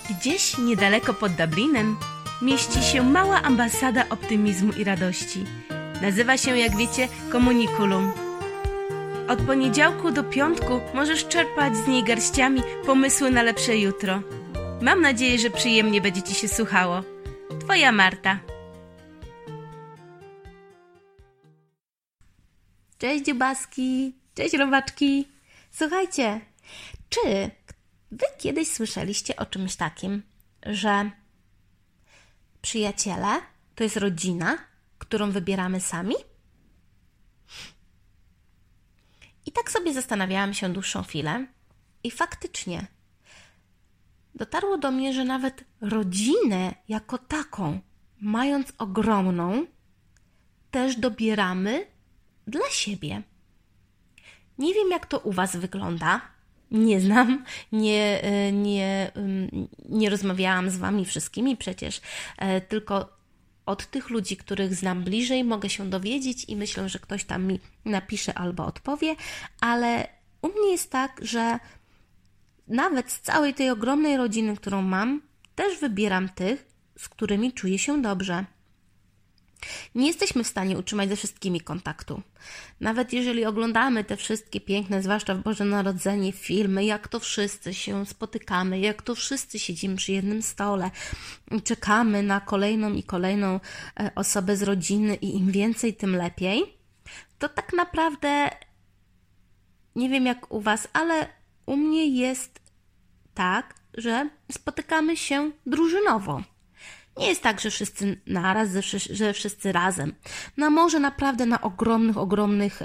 Gdzieś niedaleko pod Dublinem mieści się mała ambasada optymizmu i radości. Nazywa się, jak wiecie, Communiculum. Od poniedziałku do piątku możesz czerpać z niej garściami pomysły na lepsze jutro. Mam nadzieję, że przyjemnie będzie Ci się słuchało. Twoja Marta. Cześć dziubaski, cześć robaczki. Słuchajcie, czy Wy kiedyś słyszeliście o czymś takim, że przyjaciele to jest rodzina, którą wybieramy sami? I tak sobie zastanawiałam się dłuższą chwilę i faktycznie dotarło do mnie, że nawet rodzinę jako taką, mając ogromną, też dobieramy dla siebie. Nie wiem, jak to u Was wygląda. Nie znam, nie rozmawiałam z Wami wszystkimi przecież, tylko od tych ludzi, których znam bliżej, mogę się dowiedzieć i myślę, że ktoś tam mi napisze albo odpowie, ale u mnie jest tak, że nawet z całej tej ogromnej rodziny, którą mam, też wybieram tych, z którymi czuję się dobrze. Nie jesteśmy w stanie utrzymać ze wszystkimi kontaktu. Nawet jeżeli oglądamy te wszystkie piękne, zwłaszcza w Boże Narodzenie, filmy, jak to wszyscy się spotykamy, jak to wszyscy siedzimy przy jednym stole, czekamy na kolejną i kolejną osobę z rodziny i im więcej, tym lepiej, to tak naprawdę nie wiem jak u Was, ale u mnie jest tak, że spotykamy się drużynowo. Nie jest tak, że wszyscy naraz, że wszyscy razem. No może naprawdę na ogromnych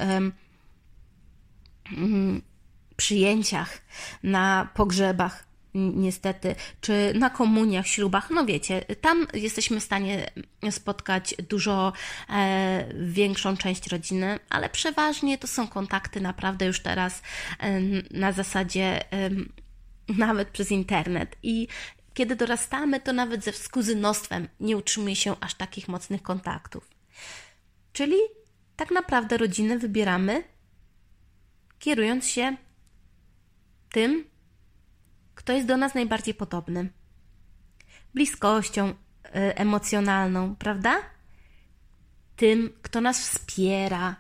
przyjęciach, na pogrzebach niestety, czy na komuniach, ślubach, no wiecie, tam jesteśmy w stanie spotkać dużo większą część rodziny, ale przeważnie to są kontakty naprawdę już teraz na zasadzie nawet przez internet i kiedy dorastamy, to nawet z kuzynostwem nie utrzymuje się aż takich mocnych kontaktów. Czyli tak naprawdę rodzinę wybieramy, kierując się tym, kto jest do nas najbardziej podobny. Bliskością emocjonalną, prawda? Tym, kto nas wspiera,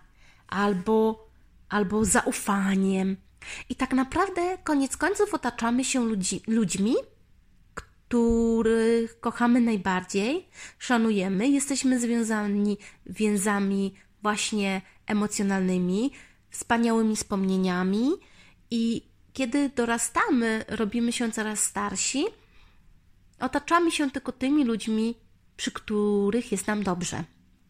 albo zaufaniem. I tak naprawdę koniec końców otaczamy się ludźmi, których kochamy najbardziej, szanujemy, jesteśmy związani więzami właśnie emocjonalnymi, wspaniałymi wspomnieniami i kiedy dorastamy, robimy się coraz starsi, otaczamy się tylko tymi ludźmi, przy których jest nam dobrze.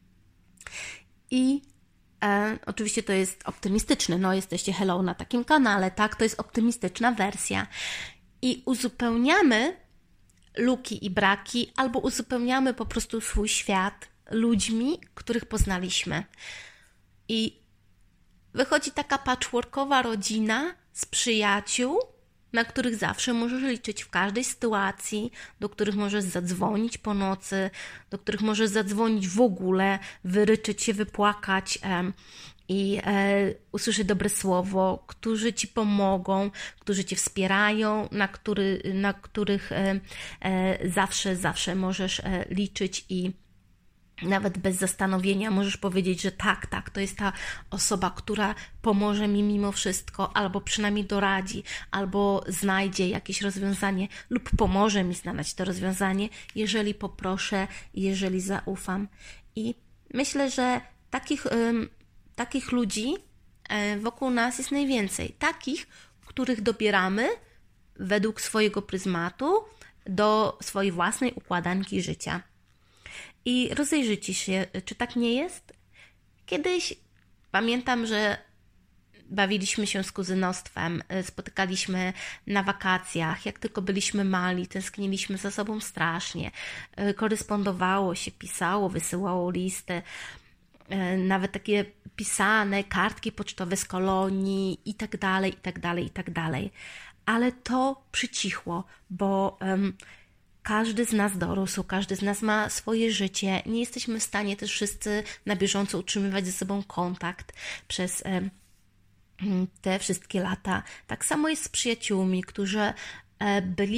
I oczywiście to jest optymistyczne, no jesteście hello na takim kanale, tak, to jest optymistyczna wersja. I uzupełniamy luki i braki, albo uzupełniamy po prostu swój świat ludźmi, których poznaliśmy. I wychodzi taka patchworkowa rodzina z przyjaciół, na których zawsze możesz liczyć w każdej sytuacji, do których możesz zadzwonić po nocy, do których możesz zadzwonić w ogóle, wyryczyć się, wypłakać i usłyszeć dobre słowo, którzy Ci pomogą, którzy Cię wspierają, na których zawsze możesz liczyć i nawet bez zastanowienia możesz powiedzieć, że tak, to jest ta osoba, która pomoże mi mimo wszystko, albo przynajmniej doradzi, albo znajdzie jakieś rozwiązanie lub pomoże mi znaleźć to rozwiązanie, jeżeli poproszę, jeżeli zaufam. I myślę, że takich ludzi wokół nas jest najwięcej. Takich, których dobieramy według swojego pryzmatu do swojej własnej układanki życia. I rozejrzyjcie się, czy tak nie jest? Kiedyś pamiętam, że bawiliśmy się z kuzynostwem, spotykaliśmy na wakacjach, jak tylko byliśmy mali, tęskniliśmy za sobą strasznie. Korespondowało się, pisało, wysyłało listy, nawet takie pisane kartki pocztowe z kolonii i tak dalej. Ale to przycichło, bo każdy z nas dorósł, każdy z nas ma swoje życie. Nie jesteśmy w stanie też wszyscy na bieżąco utrzymywać ze sobą kontakt przez te wszystkie lata. Tak samo jest z przyjaciółmi, którzy byli w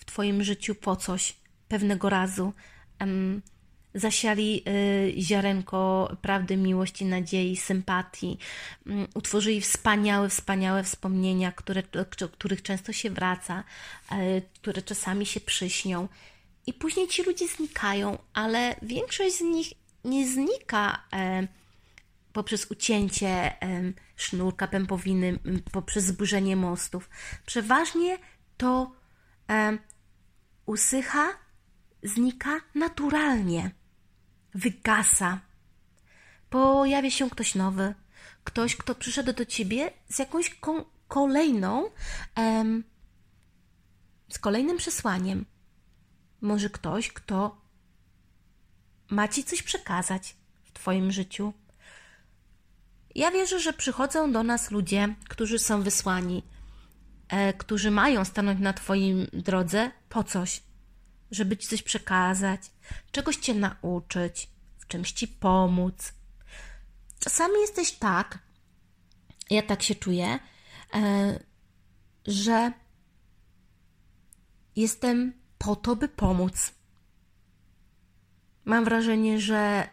Twoim życiu po coś pewnego razu. Zasiali ziarenko prawdy, miłości, nadziei, sympatii. Utworzyli wspaniałe wspomnienia, których często się wraca, które czasami się przyśnią. I później ci ludzie znikają, ale większość z nich nie znika poprzez ucięcie sznurka pępowiny, poprzez zburzenie mostów. Przeważnie to usycha, znika naturalnie, wygasa. Pojawia się ktoś nowy, ktoś, kto przyszedł do ciebie z jakąś z kolejnym przesłaniem. Może ktoś, kto ma ci coś przekazać w twoim życiu. Ja wierzę, że przychodzą do nas ludzie, którzy są wysłani, którzy mają stanąć na twojej drodze po coś, żeby ci coś przekazać, czegoś cię nauczyć, w czymś ci pomóc. Czasami jesteś tak, ja tak się czuję, że jestem po to, by pomóc. Mam wrażenie, że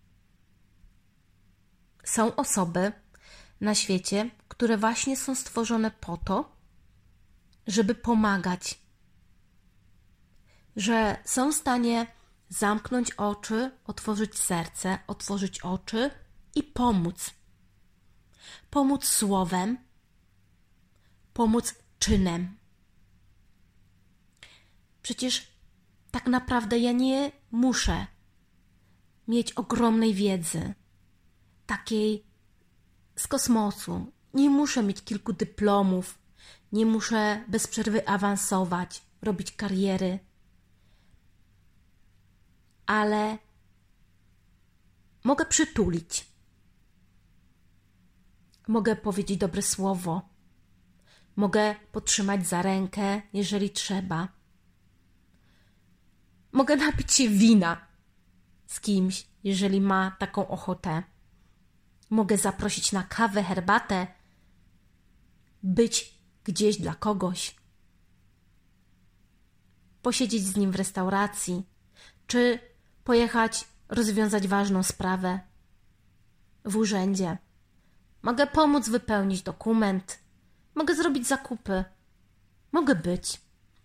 są osoby na świecie, które właśnie są stworzone po to, żeby pomagać. Że są w stanie zamknąć oczy, otworzyć serce, otworzyć oczy i pomóc. Pomóc słowem, pomóc czynem. Przecież tak naprawdę ja nie muszę mieć ogromnej wiedzy, takiej z kosmosu. Nie muszę mieć kilku dyplomów, nie muszę bez przerwy awansować, robić kariery. Ale mogę przytulić. Mogę powiedzieć dobre słowo. Mogę potrzymać za rękę, jeżeli trzeba. Mogę napić się wina z kimś, jeżeli ma taką ochotę. Mogę zaprosić na kawę, herbatę, być gdzieś dla kogoś. Posiedzieć z nim w restauracji, czy pojechać rozwiązać ważną sprawę w urzędzie. Mogę pomóc wypełnić dokument. Mogę zrobić zakupy. Mogę być.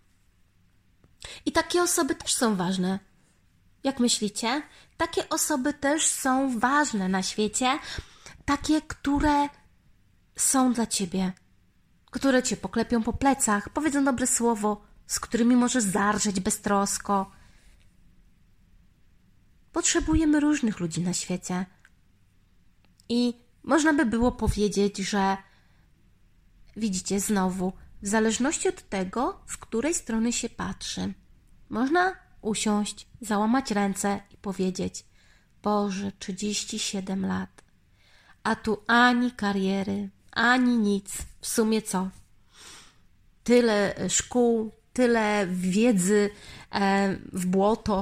I takie osoby też są ważne. Jak myślicie? Takie osoby też są ważne na świecie. Takie, które są dla ciebie. Które cię poklepią po plecach, powiedzą dobre słowo, z którymi możesz zarżeć beztrosko. Potrzebujemy różnych ludzi na świecie. I można by było powiedzieć, że widzicie znowu, w zależności od tego, z której strony się patrzy, można usiąść, załamać ręce i powiedzieć: Boże, 37 lat, a tu ani kariery, ani nic. W sumie co? Tyle szkół, tyle wiedzy w błoto.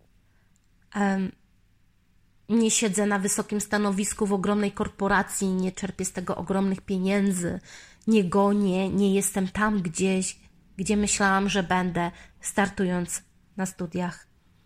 Nie siedzę na wysokim stanowisku w ogromnej korporacji, nie czerpię z tego ogromnych pieniędzy, nie gonię, nie jestem tam gdzieś, gdzie myślałam, że będę, startując na studiach.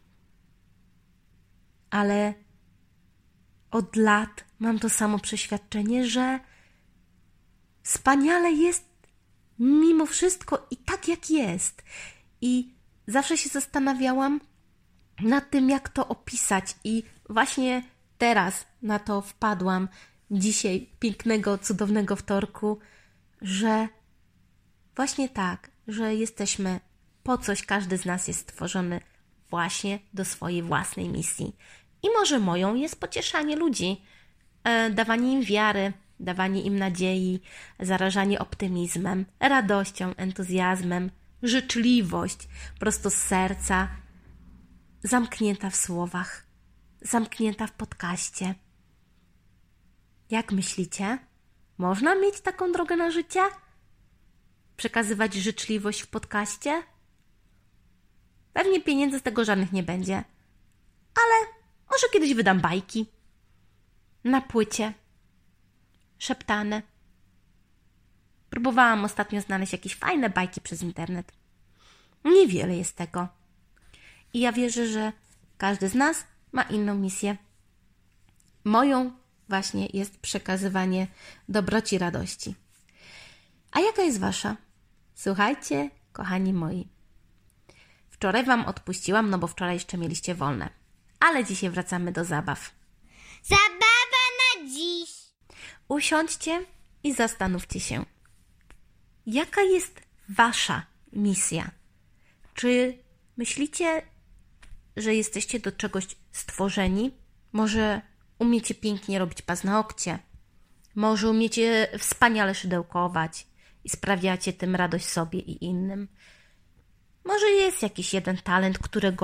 Ale od lat mam to samo przeświadczenie, że wspaniale jest mimo wszystko i tak jak jest. I zawsze się zastanawiałam nad tym, jak to opisać, i właśnie teraz na to wpadłam, dzisiaj, pięknego, cudownego wtorku, że właśnie tak, że jesteśmy po coś, każdy z nas jest stworzony właśnie do swojej własnej misji. I może moją jest pocieszanie ludzi, dawanie im wiary, dawanie im nadziei, zarażanie optymizmem, radością, entuzjazmem, życzliwość prosto z serca, zamknięta w słowach, zamknięta w podcaście. Jak myślicie? Można mieć taką drogę na życie? Przekazywać życzliwość w podcaście? Pewnie pieniędzy z tego żadnych nie będzie. Ale może kiedyś wydam bajki. Na płycie. Szeptane. Próbowałam ostatnio znaleźć jakieś fajne bajki przez internet. Niewiele jest tego. I ja wierzę, że każdy z nas ma inną misję. Moją właśnie jest przekazywanie dobroci, radości. A jaka jest wasza? Słuchajcie, kochani moi. Wczoraj wam odpuściłam, no bo wczoraj jeszcze mieliście wolne. Ale dzisiaj wracamy do zabaw. Zabawa na dziś. Usiądźcie i zastanówcie się. Jaka jest wasza misja? Czy myślicie, że jesteście do czegoś stworzeni? Może umiecie pięknie robić paznokcie? Może umiecie wspaniale szydełkować i sprawiacie tym radość sobie i innym? Może jest jakiś jeden talent,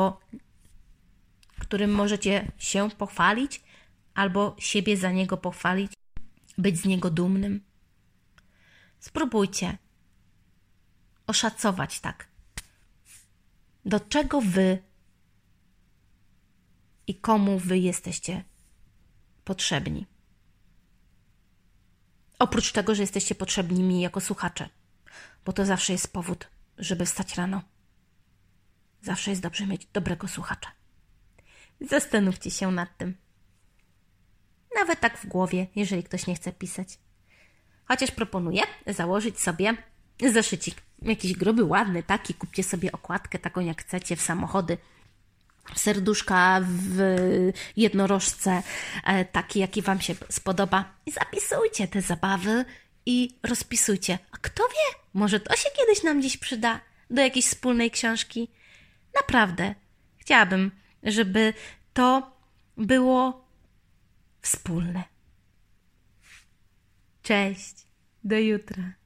którym możecie się pochwalić albo siebie za niego pochwalić, być z niego dumnym? Spróbujcie oszacować tak. Do czego wy i komu wy jesteście potrzebni? Oprócz tego, że jesteście potrzebni mi jako słuchacze, bo to zawsze jest powód, żeby wstać rano. Zawsze jest dobrze mieć dobrego słuchacza. Zastanówcie się nad tym. Nawet tak w głowie, jeżeli ktoś nie chce pisać. Chociaż proponuję założyć sobie zeszycik. Jakiś gruby, ładny, taki. Kupcie sobie okładkę taką, jak chcecie, w samochody. Serduszka w jednorożce, taki, jaki wam się spodoba. I zapisujcie te zabawy i rozpisujcie. A kto wie, może to się kiedyś nam dziś przyda do jakiejś wspólnej książki. Naprawdę, chciałabym, żeby to było wspólne. Cześć, do jutra.